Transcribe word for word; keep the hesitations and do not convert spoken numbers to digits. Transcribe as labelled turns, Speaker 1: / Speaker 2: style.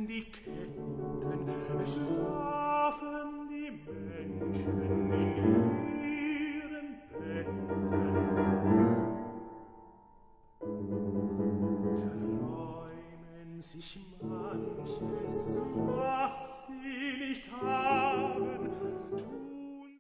Speaker 1: die Ketten, schlafen die Menschen in ihren Betten. Träumen sich manches, was sie nicht haben.